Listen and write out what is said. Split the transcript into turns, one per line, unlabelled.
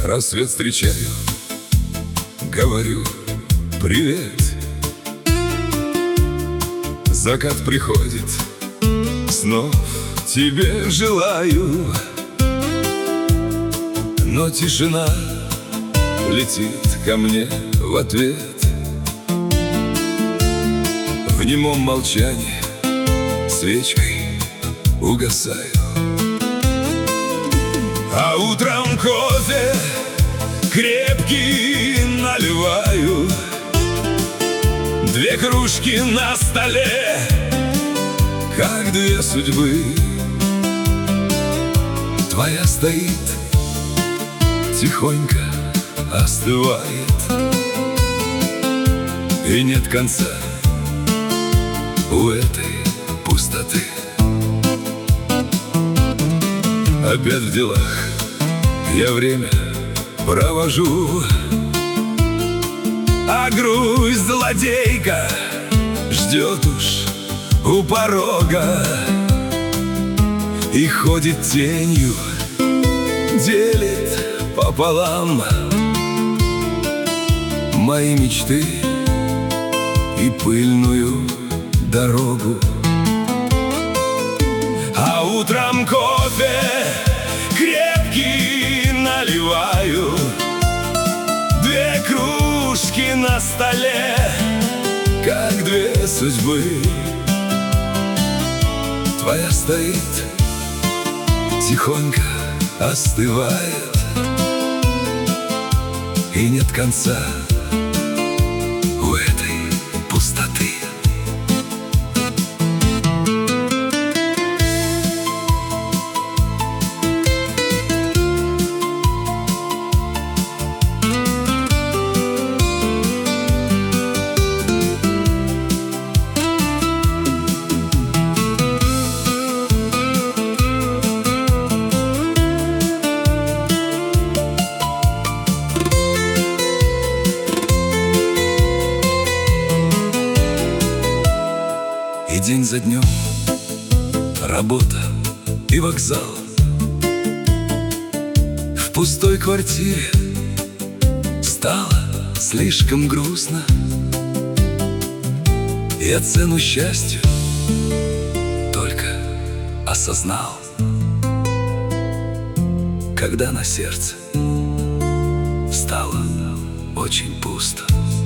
Рассвет встречаю, говорю привет. Закат приходит, снов тебе желаю. Но тишина летит ко мне в ответ. В немом молчании свечкой угасаю. А утром кофе крепкий наливаю. 2 кружки на столе, как 2 судьбы. Твоя стоит, тихонько остывает, и нет конца у этой пустоты. Опять в делах я время провожу, а грусть злодейка ждет уж у порога и ходит тенью, делит пополам мои мечты и пыльную дорогу. А утром кофе крепкий наливаю. 2 кружки на столе, как 2 судьбы. Твоя стоит, тихонько остывает, и нет конца у этой пустоты. И день за днем работа и вокзал. В пустой квартире стало слишком грустно. Я цену счастью только осознал, когда на сердце стало очень пусто.